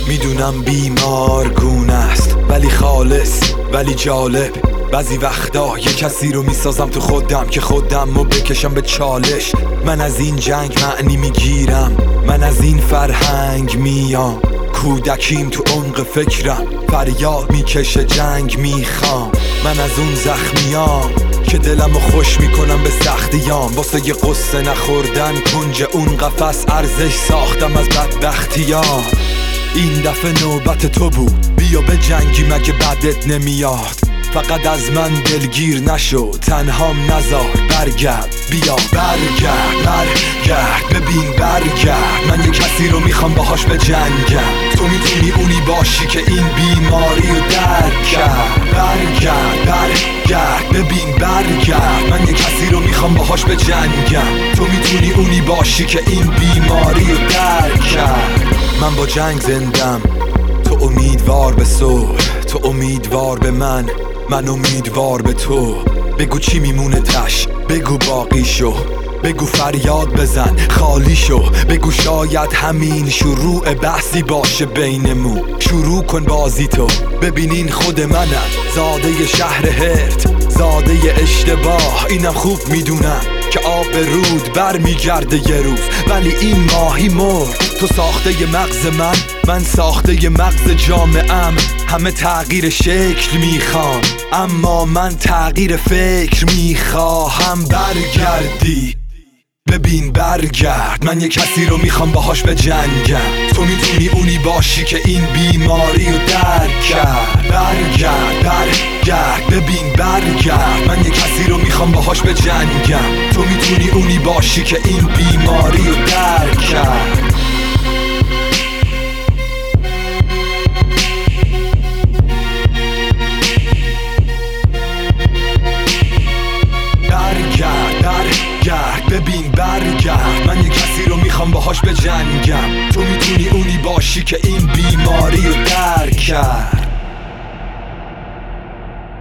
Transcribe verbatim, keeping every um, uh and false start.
میدونم بیمارگونه است ولی خالص، ولی جالب. بعضی وقتا یه کسی رو میسازم تو خودم که خودم رو بکشم به چالش. من از این جنگ معنی میگیرم، من از این فرهنگ میام. کودکیم تو عمق فکرم فریاد میکشه جنگ میخوام. من از اون زخمیام که دلمو خوش میکنم به سختیام. واسه یه قصه نخوردن کنج اون قفس ارزش ساختم از بدبختیام. این دفعه نوبت تو بود، بیا به جنگی مگه بعدت نمیاد. فقط از من دلگیر نشو، تنهام نذار، برگرد، بیا برگرد، برگرد، ببین برگرد. من یه کسی رو میخوام باهاش به جنگم. تو میتونی اونی باشی که این بیماری رو درک کرد. برگرد، برگرد، ببین برگرد. من یه کسی رو میخوام باهاش به جنگم. تو میتونی اونی باشی که این بیماری رو درک کرد. من با جنگ زندم، تو امیدوار به صلح، تو امیدوار به من، من امیدوار به تو. بگو چی میمونه تش، بگو باقی شو، بگو فریاد بزن خالی شو. بگو شاید همین شروع بحثی باشه بینمون. شروع کن بازی تو، ببینین خود منم، زاده شهر هرت، زاده اشتباه. اینم خوب میدونم که آب رود بر میگرده یه روز، ولی این ماهی مرد. تو ساخته ی مغز من، من ساخته ی مغز جامعه‌ام. همه تغییر شکل میخوان، اما من تغییر فکر میخواهم. برگردی، ببین برگرد. من یه کسی رو میخوام باهاش به جنگم. تو میتونی اونی باشی که این بیماری رو درک کرد. برگرد، برگرد، ببین برگرد. من یه کسی رو میخوام باهاش به جنگم. تو میتونی اونی باشی که این بیماری رو درک کرد. ببین برگرد. من یه کسی رو میخوام باهاش به جنگم. تو میتونی اونی باشی که این بیماری رو درک کرد.